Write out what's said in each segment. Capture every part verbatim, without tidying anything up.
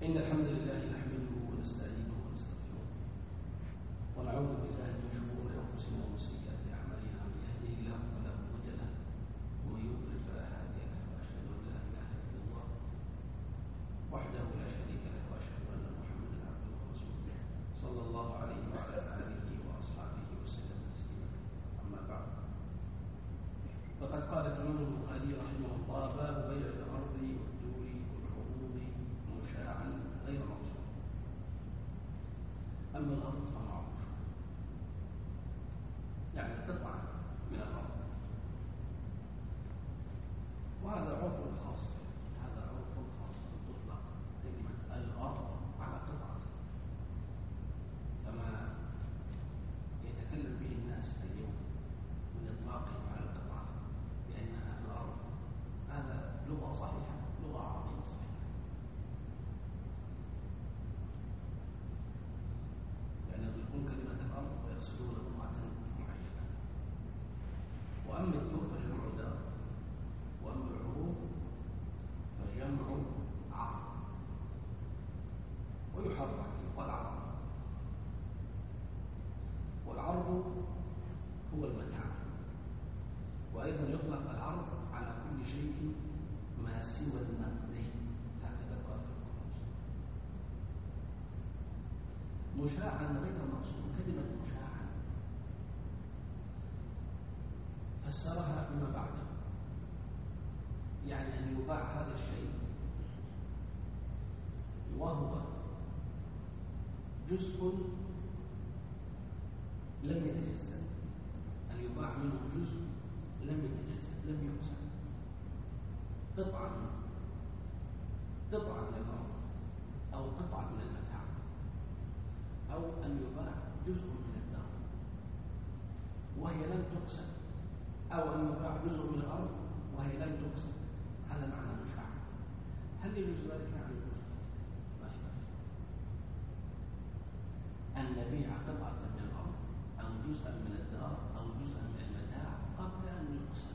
إن الحمد لله نحمده ونستعينه ونستغفره ونعوذ بالله من شرور أنفسنا ومن سيئات أعمالنا، من يهده الله فلا مضل له ومن يضلل فلا هادي له، وأشهد أن لا إله إلا الله وحده لا شريك له، وأشهد أن محمدا عبده ورسوله صلى الله عليه وعلى آله وأصحابه وسلم تسليما. أما بعد، فقد قال الإمام البخاري رحمه الله: باب بيع الأرض والدور والعروض مشاعا غير مقصود. أما الأرض فمعروف، يعني قطعة من الأرض، وهذا عرف خاص، هذا عرف خاص تطلق كلمة الأرض على قطعة، فما يتكلم به الناس اليوم من إطلاقهم على القطعة بأنها الأرض، هذا لغة صحيحة، لغة عربية صحيحة، يعني يطلقون كلمة الأرض ويقصدون قطعة معينة. وأما الدور فجمع دار، وأما العروض فجمع عرض، ويحرك يقال عرض. والعرض هو المتاع، وأيضا يطلق العرض على كل شيء ما سوى النقدين، هكذا قال في القرآن. مشاعا غير مقصود، كلمة مشاعا فسرها بما بعده، يعني أن يباع هذا الشيء وهو جزء لم يتجزأ، أن يباع منه جزء لم يتجزأ، لم يقسم، قطعة قطعة من الأرض أو قطعة من المتاع، أو أن يباع جزء من الدار وهي لم تقسم، أو أن يباع جزء من الأرض وهي لم تقسم. هذا معنى مشاع. هل يجوز ذلك؟ يعني يجوز، ما في بأس أن نبيع قطعة من الأرض أو جزءا من الدار أو جزءا من المتاع قبل أن يقسم،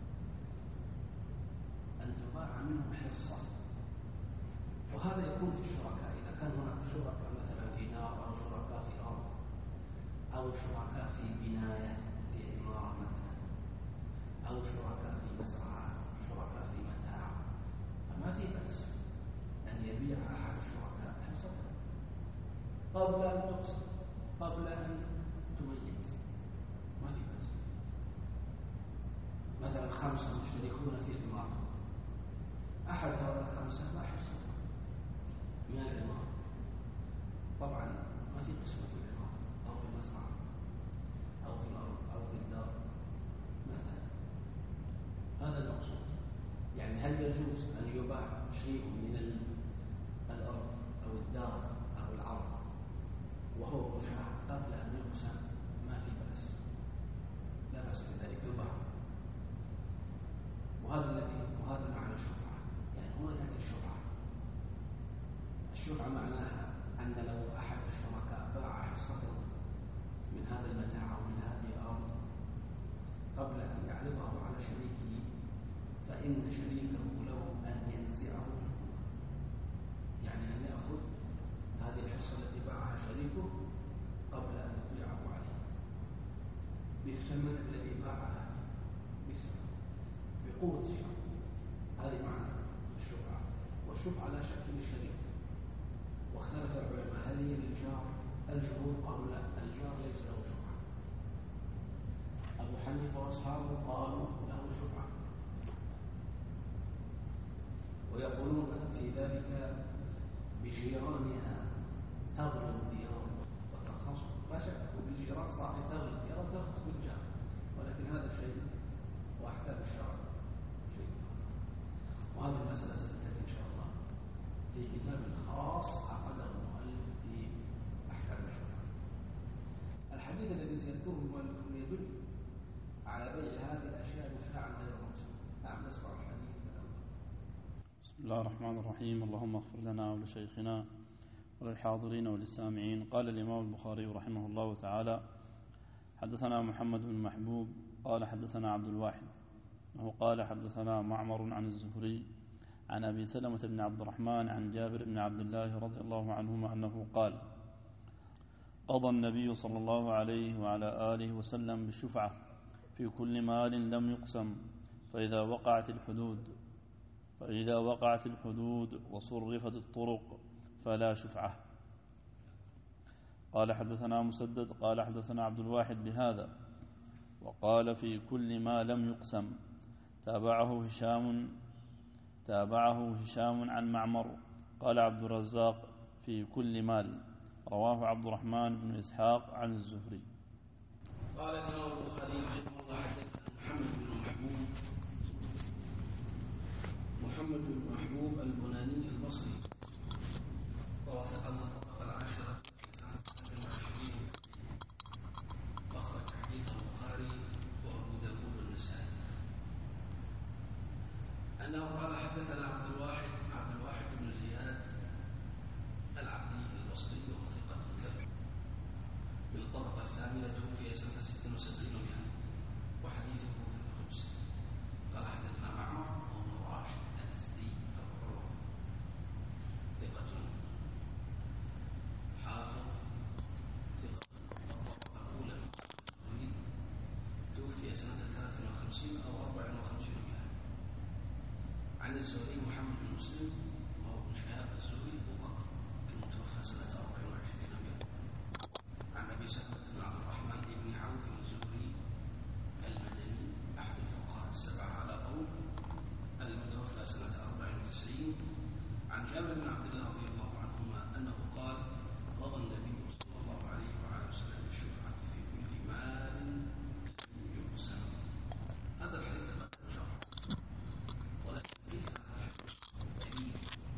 أن تباع منه حصة. وهذا يكون في الشركاء، إذا كان هناك شركاء مثلا في نار، أو شركاء في أرض، أو شركاء في بناية، في عمارة مثلا، أو شركاء في مزرعة، شركاء في متاع، فما في بأس أن يبيع أحد الشركاء حصته قبل أن تقسم، قبل أن تميز، ما في بأس. مثلا خمسة مشتركون في عمارة، أحد هؤلاء الخمسة لا حصة من العمارة، طبعا ما في قسمة في العمارة أو في المزرعة أو في الأرض أو في الدار مثلا. هذا المقصود. يعني هل يجوز أن يباع شيء من الأرض أو الدار أو العرض وهو مشاع قبل أن يقسم؟ ما في بأس، لا بأس بذلك، يباع. وهذا الذي وهذا معنى الشفعة. يعني هنا تأتي الشفعة. الشفعة معناها أن لو أحد الشركاء باع حصته من هذا المتاع أو من هذه الأرض قبل أن يعرضه على شريكه، فإن شريكه له أن ينزعه بالقوة، يعني أن يأخذ هذه الحصة التي باعها شريكه قبل أن يطلعه عليه بالثمن الذي باعها، بالثمن، بقوة الشرع. هذه معنى الشفعة. والشفعة لا شك للشريك. واختلف العلماء هل هي للجار؟ الجمهور قالوا لا، الجار ليس له شفعة. أبو حنيفة وأصحابه قالوا له شفعة، ويقولون في ذلك بجيرانها تغلو الديار وترخص. لا شك بالجيران صحيح تغلو الديار وترخص بالجار، ولكن هذا شيء وأحكام الشرع شيء. وهذه المسألة ستأتي إن شاء الله في كتاب خاص عقده المؤلف في أحكام الشرع. الحديث الذي سيذكره المؤلف يدل على بيع هذه الأشياء مشاعا غير مقصود. نعم، نسمع الحديث الأول. بسم الله الرحمن الرحيم. اللهم اغفر لنا ولشيخنا وللحاضرين وللسامعين. قال الإمام البخاري رحمه الله تعالى: حدثنا محمد بن محبوب قال حدثنا عبد الواحد، وهو قال حدثنا معمر عن الزهري عن أبي سلمة بن عبد الرحمن عن جابر بن عبد الله رضي الله عنهما أنه قال قضى النبي صلى الله عليه وعلى آله وسلم بالشفعة في كل مال لم يقسم فإذا وقعت الحدود فإذا وقعت الحدود وصرفت الطرق فلا شفعة. قال حدثنا مسدد قال حدثنا عبد الواحد بهذا وقال في كل ما لم يقسم. تابعه هشام تابعه هشام عن معمر قال عبد الرزاق في كل مال. رواه عبد الرحمن بن إسحاق عن الزهري. قال الإمام البخاري رحمه الله حدثنا محمد بن محبوب محمد بن محبوب البناني البصري وهو ثقة من الطبقة العاشرة سنة اثنين وعشرين أخرج حديث البخاري وأبو داود والنسائي أنه قال حدثنا عبد الواحد عبد الواحد بن زياد العبدي البصري وهو ثقة ثبت من الطبقة الثامنة توفي سنة ست وسبعين ومئة وحديثه في الخمس. قال حدثنا معمر وهو راشد الأزدي أبو عروة ثقة حافظ ثقة الطبقة الأولى توفي سنة ثلاث وخمسين أو أربع وخمسين ومئة. عن الزهري محمد بن مسلم وهو ابن شهاب الزهري أبو بكر المتوفى سنة أربع وعشرين ومئة. عن أبي سلمة بن عبد الرحمن بن عوف الزهري المدني أحد الفقهاء السبعة على قول المتوفى سنة أربع وتسعين. عن جابر بن عبد الله رضي الله عنهما أنه قال قضى النبي صلى الله عليه وعلى وسلم بالشفعة في كل مال يقسم. هذا الحديث تقدم شرحه ولكن كيف دليل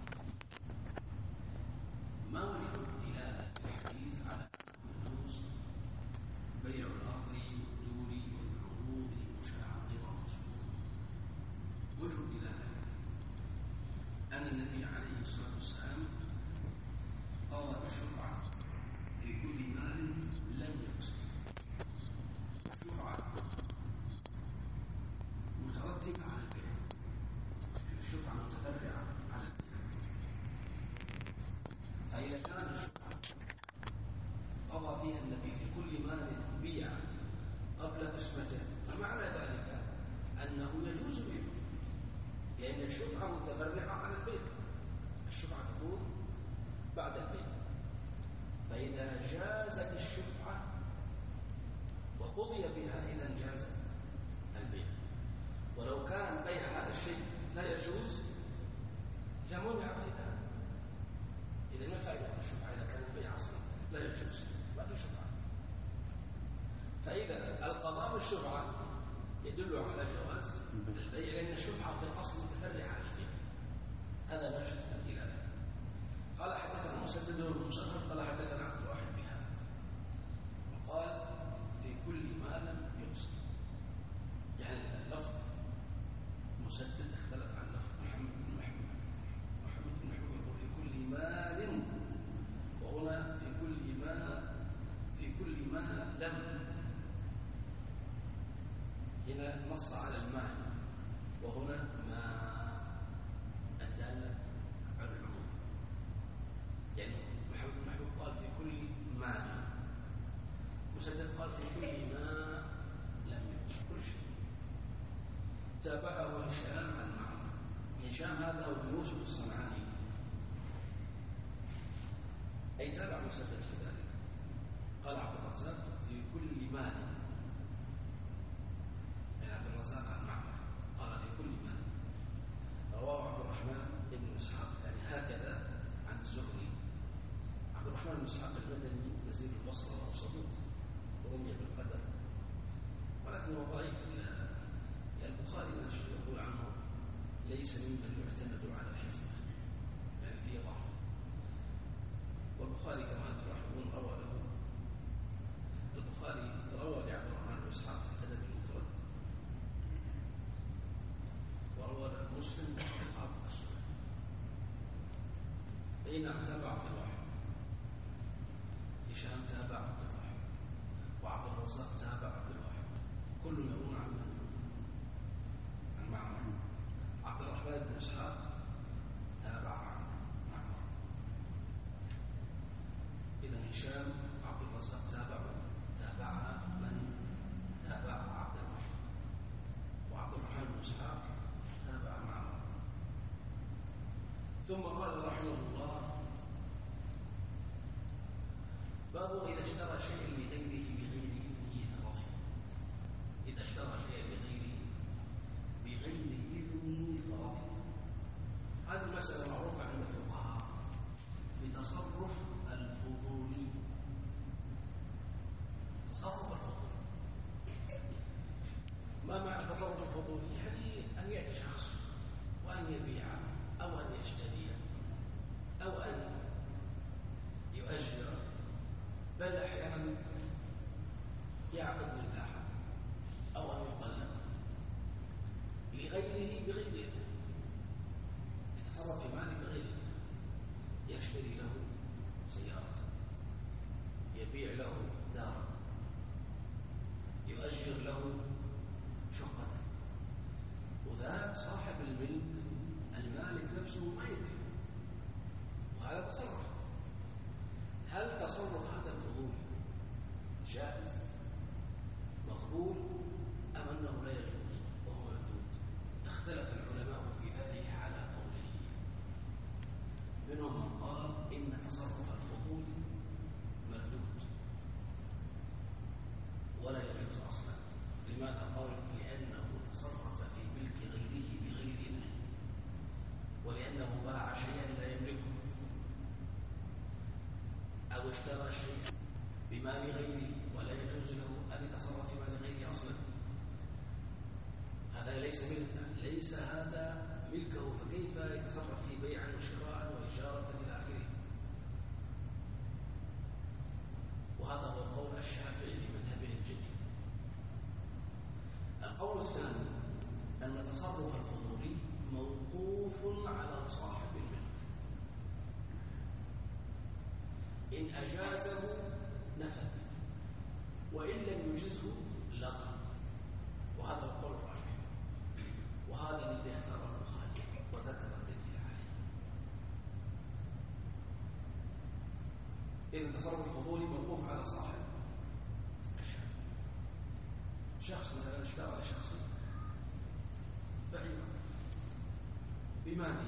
ما وجه الدلالة الحديث على يجوز بيع الأرض والدور والعروض مشاعر ومسؤول؟ وجه الدلالة أن النبي عليه الصلاة والسلام قضى بالشفعة في كل مال لم يقسم. الشفعة مترتبة على البيع، الشفعة متفرعة على البيع. فإذا كانت الشفعة قضى فيها النبي في كل مال بيع قبل قسمته فمعنى ذلك أنه يجوز بيعه، لأن الشفعة متفرعة على البيع. الشفعة تكون بعد البيع، فإذا جازت الشفعة وقضي بها إذا جاز البيع. ولو كان بيع هذا الشيء لا يجوز لمنع ابتداء. إذا ما فائدة من الشفعة إذا كان البيع أصلا لا يجوز؟ ما في شفعة. فإذا القضاء بالشفعة يدل على جواز البيع، لأن الشفعة في الأصل متفرعة على البيع. هذا لا شك الدلالة. قال حدثنا مسدد بن مسدد قال حدثنا عبد الواحد بهذا وقال في كل ما لم يقسم. يعني اللفظ مسدد اختلف عن لفظ محمد بن محمود. محمد بن محمود يقول في كل مال، وهنا في كل ما في كل ما لم. هنا نص على المال وهنا ما الدالة على العموم. يعني محمد بن محمود قال في كل مال، مسدد قال في كل ما لم يقسم كل شيء. تابعه هشام عن معمر. هشام هذا هو ابن يوسف الصنعاني، أي تابع مسدد في ذلك. قال عبد الرزاق في كل مال، يعني عبد الرزاق عن معمر قال في كل مال. رواه عبد الرحمن بن إسحاق يعني هكذا عن الزهري. عبد الرحمن بن إسحاق المدني نزيل البصرة وهو صدوق ورمي بالقدر، ولكنه ضعيف. البخاري نفسه يقول عنه ليس ممن يعتمد على حفظه، يعني فيه ضعف. والبخاري كما تلاحظون روى له البخاري روى لعبد الرحمن بن إسحاق في الأدب المفرد، وروى مسلم وأصحاب السنن. بينما تابع عبد الواحد، هشام تابع عبد الواحد، وعبد الرزاق تابع عبد الواحد، كل يروون عن عن معمر. عبد الرحمن بن إسحاق هشام عبد الرزاق تابع تابع من تابع عبد الرحمن، وعبد الرحمن بن إسحاق تابع معه. ثم قال رحمه الله: باب إذا اشترى شيئا لغيره بغير إذنه فرضه. إذا اشترى شيئا لغيره بغير إذنه فرضه. هذه المسألة معروفة عند الفقهاء في تصرف الفضولي. تصرف الفضولي ما معنى تصرف الفضولي؟ يعني أن يأتي شخص وأن يبيع أو أن يشتري أو أن يؤجر، بل أحيانا يعقد نكاحا أو أن يطلق لغيره بغير إذنه، يتصرف في ماله بغير إذنه، يشتري له سيارة، يبيع له دارا، يؤجر له شقة، وذا صاحب الملك المالك نفسه ما يدري، وهذا تصرف. هل تصرف هذا الفضول جائز مقبول أم أنه لا يجوز وهو مردود؟ اختلف العلماء في ذلك على قولين. منهم من قال إن تصرف الفضول مردود ولا يجوز أصلا. لماذا؟ قال لأنه تصرف في ملك غيره بغير إذنه، ولأنه باع شيئا لا يملكه أو اشترى شيئا بمال غيره ولا يجوز له أن يتصرف في مال غيره أصلا. هذا ليس ملكه، ليس هذا ملكه، فكيف يتصرف في بيعا وشراء وإجارة إلى آخره؟ وهذا هو قول الشافعي في مذهبه الجديد. القول الثاني أن تصرف الفضولي موقوف على صاحب الملك، إن أجازه نفذ وإن لم يجزه لغى، وهذا هو القول الراجح، وهذا الذي اختاره البخاري وذكر الدليل عليه. إن التصرف الفضولي موقوف على صاحب الشأن. شخص مثلا اشترى لشخص بعيرا بماله،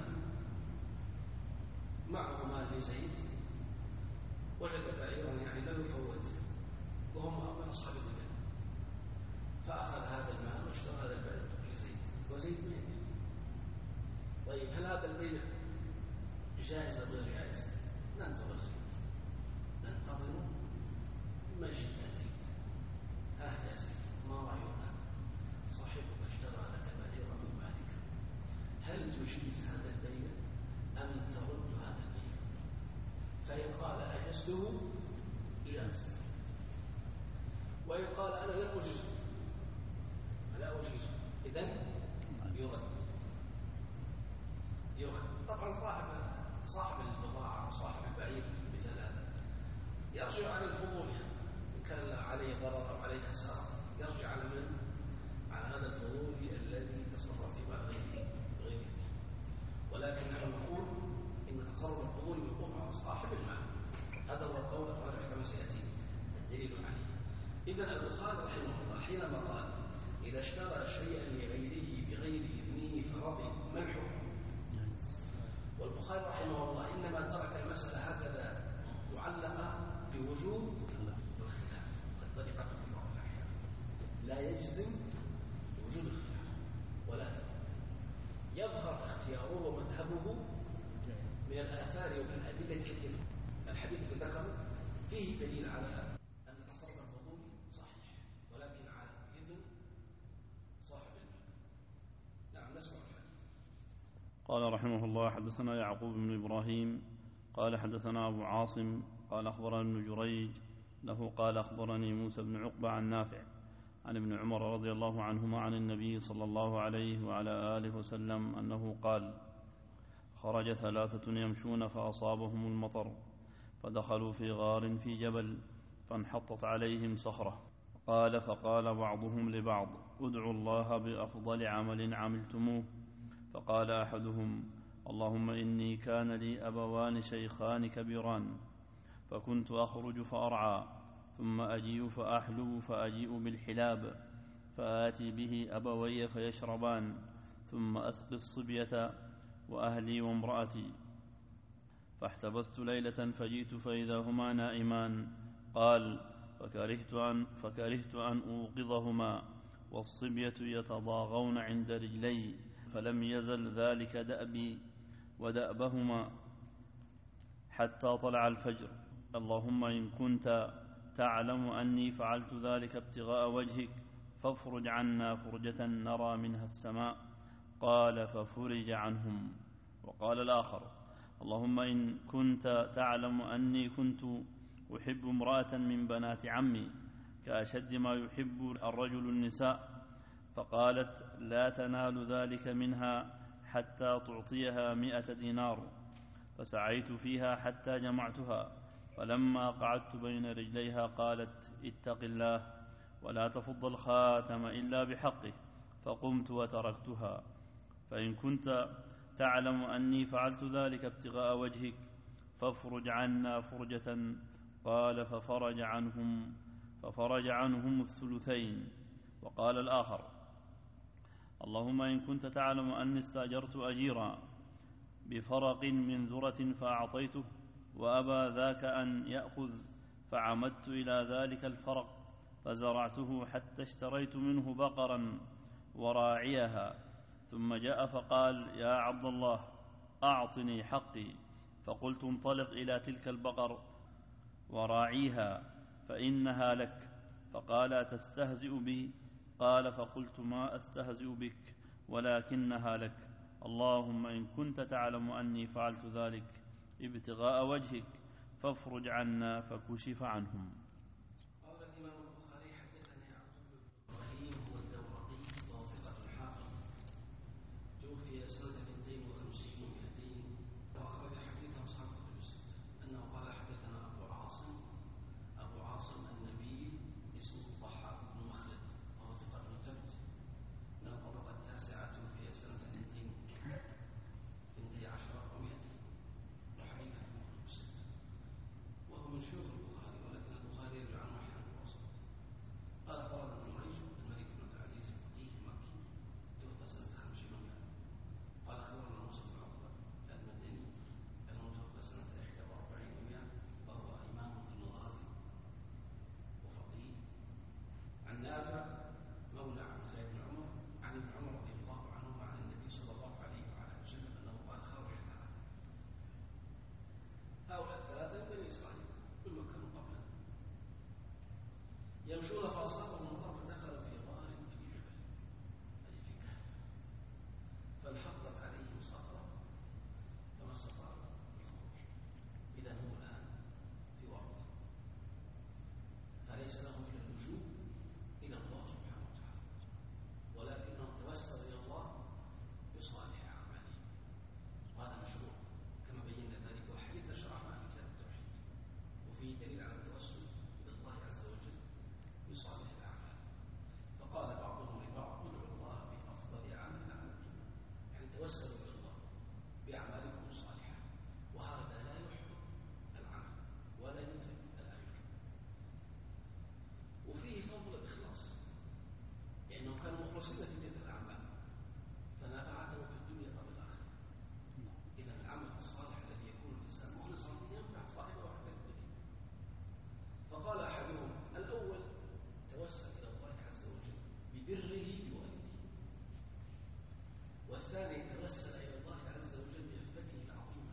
معه مال لزيد، وجد بعيرا يعني لا يفوت وهم من أصحاب المال، فأخذ هذا المال واشترى هذا البعير لزيد وزيد ما يدري. طيب هل هذا البيع جائز أو غير جائز؟ ننتظر زيد، ننتظر ما جاء زيد. ها يا زيد، ما رأيك؟ صاحبك اشترى لك بعيرا من مالك، هل تجيز هذا البيع أم ترد هذا البيع؟ فإن قال أجزته جاز، وإن قال أنا لم أجزه لا أجيزه إذن يرد. يرد. طبعا صاحب صاحب البضاعة وصاحب البعير مثل هذا يرجع على الفضول، إن كان عليه ضرر أو عليه خسارة يرجع على من؟ على هذا الفضول الذي تصرف في مال غيره غيره. ولكن نحن نقول إن تصرف الفضول موقوف على صاحب المال. هذا هو القول الراجح كما سيأتي الدليل عليه. إذن البخاري رحمه الله حينما قال إذا اشترى شيئا لغيره بغير إذنه فرضي، ما الحكم؟ والبخاري رحمه الله إنما ترك المسألة هكذا معلقة بوجود الخلاف، قد طريقة في بعض الأحيان لا يجزم بوجود الخلاف، ولكن يظهر اختياره ومذهبه من الآثار ومن الأدلة التي الحديث اللي ذكره فيه دليل على أن تصرف الفضول صحيح، ولكن على إذن صاحب الملك. نعم نسمع الحديث. قال رحمه الله: حدثنا يعقوب بن إبراهيم قال حدثنا أبو عاصم قال أخبرنا ابن جريج له قال أخبرني موسى بن عقبة عن نافع عن ابن عمر رضي الله عنهما عن النبي صلى الله عليه وعلى آله وسلم أنه قال: خرج ثلاثة يمشون فأصابهم المطر فدخلوا في غار في جبل فانحطت عليهم صخرة، قال فقال بعضهم لبعض: ادعوا الله بأفضل عمل عملتموه. فقال أحدهم: اللهم إني كان لي أبوان شيخان كبيران فكنت أخرج فأرعى، ثم أجيء فأحلب فأجيء بالحلاب فآتي به أبوي فيشربان، ثم أسقي الصبية وأهلي وامرأتي. فاحتبست ليلة فجئت فإذا هما نائمان. قال: فكرهت أن, فكرهت أن أوقظهما والصبية يتضاغون عند رجلي، فلم يزل ذلك دأبي ودأبهما حتى طلع الفجر. اللهم إن كنت تعلم أني فعلت ذلك ابتغاء وجهك فافرج عنا فرجة نرى منها السماء. قال: ففرج عنهم. وقال الآخر: اللهم إن كنت تعلم أني كنت أحب امرأة من بنات عمي كأشد ما يحب الرجل النساء، فقالت: لا تنال ذلك منها حتى تعطيها مئة دينار. فسعيت فيها حتى جمعتها، فلما قعدت بين رجليها قالت: اتق الله ولا تفض الخاتم إلا بحقه، فقمت وتركتها. فإن كنت تعلم أني فعلت ذلك ابتغاء وجهك فافرج عنا فرجة. قال: ففرج عنهم ففرج عنهم الثلثين. وقال الآخر: اللهم إن كنت تعلم أني استأجرت أجيرا بفرق من ذرة فأعطيته وأبى ذاك أن يأخذ، فعمدت إلى ذلك الفرق فزرعته حتى اشتريت منه بقرا وراعيها، ثم جاء فقال: يا عبد الله أعطني حقي. فقلت: انطلق إلى تلك البقر وراعيها فإنها لك. فقال: تستهزئ بي؟ قال: فقلت: ما أستهزئ بك ولكنها لك. اللهم إن كنت تعلم أني فعلت ذلك ابتغاء وجهك فافرج عنا. فكشف عنهم. قال الإمام البخاري: حدثنا يعقوب بن إبراهيم هو الدورقي وهو ثقة حافظ، توفي سنة اثنتين وخمسين ومئتين، وأخرج حديثه أصحاب كتب الستة. أنه قال: حدثنا أبو عاصم أبو عاصم النبيل اسمه الضحاك بن مخلد، وهو ثقة ثبت من الطبقة التاسعة، توفي سنة اثنتين اثنتي عشرة ومئتين، وحديثه في كتب الستة، وهو من شيوخ البخاري، ولكن البخاري يرجع عنه أحيانا بواسطة. قال: أخبرنا ابن جريج الملك بن عبد العزيز الفقيه المكي، توفى سنة خمسين ومئة. قال: أخبرنا موسى بن عقبة المدني، أنه توفى سنة إحدى وأربعين ومئة، وهو إمام في المغازي وفقيه. عن نافع مولى عبد الله بن عمر عن ابن عمر رضي الله عنهما عن النبي صلى الله عليه وعلى اله وسلم انه قال: خرج ثلاثه. هؤلاء الثلاثه من بني اسرائيل مما كانوا قبله، يمشون فاصابهم النار فدخلوا في غار في جبل، اي في كهف، فانحطت عليهم صخره فما استطاعوا الخروج. اذا هم الان في ورطه، فليس لهم الا اللجوء الى الله سبحانه وتعالى، ولكنهم توسلوا الى الله بصالح اعمالهم، وهذا مشروع كما بينا ذلك، والحديث شرحنا في كتاب التوحيد، وفيه دليل على التوسل الى الله عز وجل بصالح الاعمال. فقال بعضهم لبعض: ادعوا الله بافضل عمل عملتم، يعني توسلوا الى الله باعمالكم الصالحه، وهذا لا يحبط العمل ولا ينفي الاجر. وفيه فضل الاخلاص، لأنهم كانوا مخلصين في تلك الأعمال فنفعتهم في الدنيا قبل الآخرة. إذا العمل الصالح الذي يكون الإنسان مخلصا فيه ينفع صاحبه حتى الدنيا. فقال أحدهم: الأول توسل إلى الله عز وجل ببره بوالديه، والثاني توسل إلى الله عز وجل بعفته العظيمة،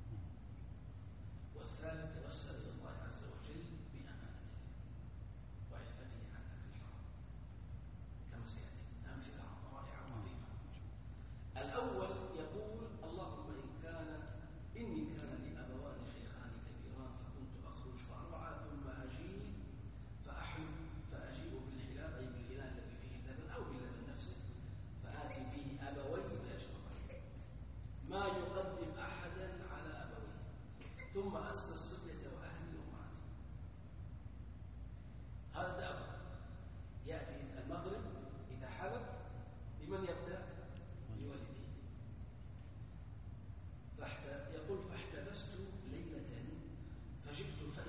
والثالث توسل إلى الله عز وجل بأمانته وعفته عن أكل الحرام، كما سيأتي أمثلة رائعة عظيمة. الأول يقول: اللهم إن كان إني كان لي أبوان شيخان كبيران فكنت أخرج فأرعى ثم أجيء فأحلب فأجيء بالحلاب، أي بالإناء الذي فيه اللبن أو باللبن نفسه، فآتي به أبوي فيشربان، ما يقدم أحدا على أبويه، ثم أسقي الصبية وأهلي وامرأتي. هذا دعوة. يأتي المغرب إذا حلب بمن يبدأ؟ بوالده. يقول: فاحتبست ليلة فجئت فإذا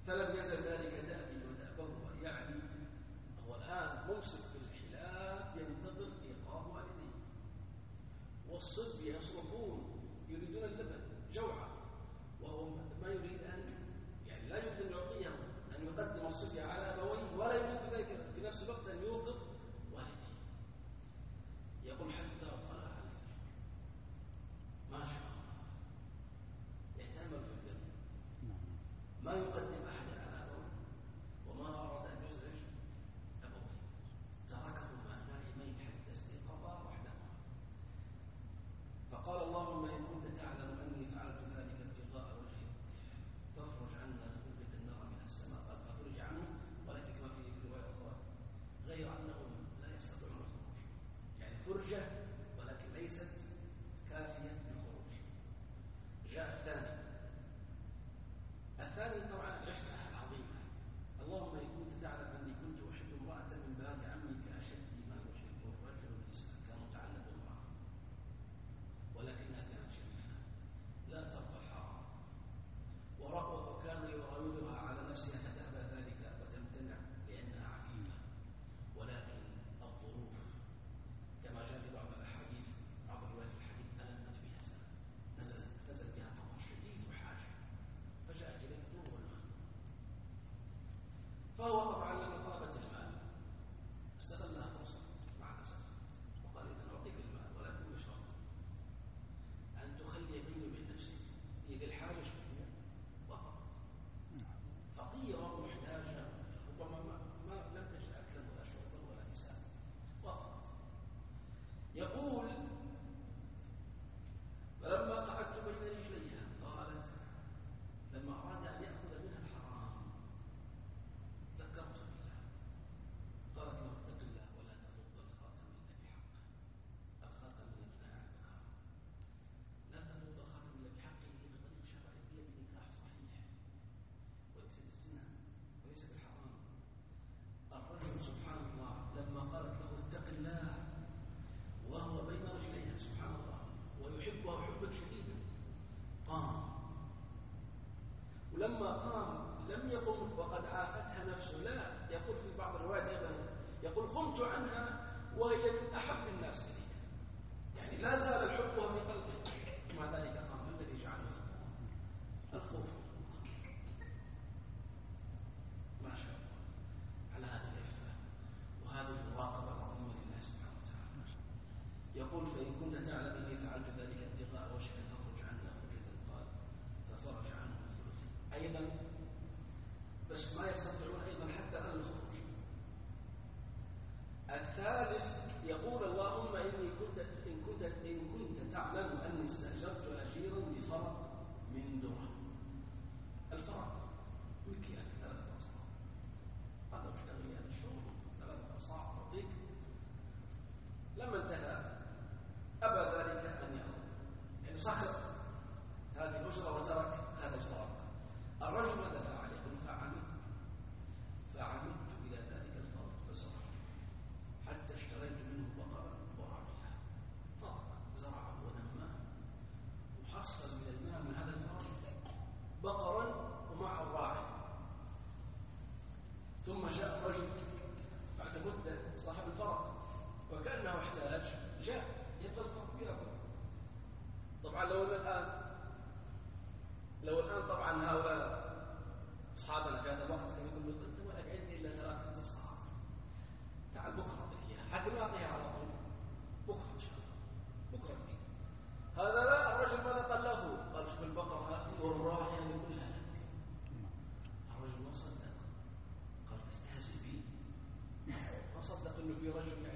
فلم يزل ذلك دأبي ودأبه، يعني هو الآن ممسك بالحلاب ينتظر إيقاظ والديه، والصبي يصرخون يريدون اللبن جوعا، وهو ما يريد أن يعني لا يريد أن يعطيهم، أن يقدم الصبي على أبويه، ولا يريد في ذلك في نفس الوقت أن يوقظ والديه. يقول حتى طلع الفجر ما شاء الله، يتأمل في البدن، ما يقدم أحد على أبويه، وما أراد أن يزعج أبويه، تركهما نائمين حتى استيقظا وحدهما. فقال اللهم إن كنت تعلم أني فعلت ذلك ابتغاء وجهك فافرج عنا خروجة النار من السماء. قال ففرج عنه، ولكن كما في رواية أخرى غير أنهم لا يستطيعون الخروج، يعني فرجة ولكن ليست كافية للخروج. جاء الثاني الثاني طبعا العفة العظيمة، اللهم إن كنت تعلم أني كنت أحب امرأة من بنات عمي كأشد ما يحب الرجل النساء، كان متعلق بامرأة ولكنها كانت شريفة لا ترضى الحرام، ورأوا وكان يراودها على نفسها فتأبى ذلك وتمتنع لأنها عفيفة، ولكن الظروف كما جاء في بعض الأحاديث بعض روايات الحديث ألمت بها سنة، نزل نزل بها فقر شديد وحاجة، فجاءت إليك طلب المال، فهو طبعا لما طلبت المال استغلها فرصة مع الأسف، وقال إذا أعطيك المال ولكن بشرط أن تخلي بيني وبين نفسي، إذا الحاجة شديدة وفقط، فقيرة محتاجة ربما ما, ما لم تجد أكلا ولا شربا ولا نساء وفقط. يقول فلما قعدت بين رجليها قالت لما أراد أن يأخذ منها الحرام ذكرت بالله، قالت له اتق الله ولا تفض الخاتم إلا بحقه. الخاتم من الكناية عن الذكر، لا تفض الخاتم إلا بحقه هي بطريق شرعي، هي بنكاح صحيح وليس بالزنا وليس بالحرام. الرجل سبحان الله لما قالت له اتق الله وهو بين رجليها سبحان الله ويحبها حبا شديدا قام، ولما قام لم يقم وقد عافتها نفسه، لا، يقول في بعض الروايات أيضا يقول قمت عنها وهي من أحب الناس إليه، يعني لا زال حبها في قلبه، ومع ذلك قام. ما الذي جعله يقوم؟ الخوف من الله، ما شاء الله على هذه العفة وهذه المراقبة العظيمة لله سبحانه وتعالى. يقول فإن كنت تعلم أني فعلت ذلك ابتغاء وجهك فاخرج عنا فرجة، قال ففرج عنه الثلث أيضا، بس ما يستطيعون أيضا حتى أن الخروج. الثالث يقول اللهم إني كنت إن كنت إن كنت تعلم أني استأجرت أجيرا بفرق من درهم. الفرق مكيال ثلاثة أصاع، هذا مشتغل هذا الشغل ثلاثة أصاع أعطيك. لما انتهى أبى ذلك أن يأخذ، يعني سخط هذه الأجرة وترك هذا الفرق. الرجل ماذا فعل؟ يقول فعمدت فعمدت إلى ذلك الفرق فسرح حتى اشتريت منه بقرا وراعيها، فرق زرعه ونماه وحصل من المال من هذا الفرق بقرا ومع الراعي. ثم جاء الرجل بعد مدة صاحب الفرق وكأنه احتاج، جاء يبقى الفرق بيأكل. طبعا لو الآن لو الآن طبعا هؤلاء أصحابنا في هذا الوقت كانوا يقولوا أنت ما لك عندي إلا ثلاثة أصحاب، تعال بكرة أعطيك إياها، حتى ما أعطيها على طول، بكرة إن شاء الله بكرة أعطيك. هذا لا، الرجل ماذا قال له؟ قال شوف البقرة هذه والراعي اللي كلها لك. الرجل ما صدق، قال تستهزئ بي؟ ما صدق إنه في رجل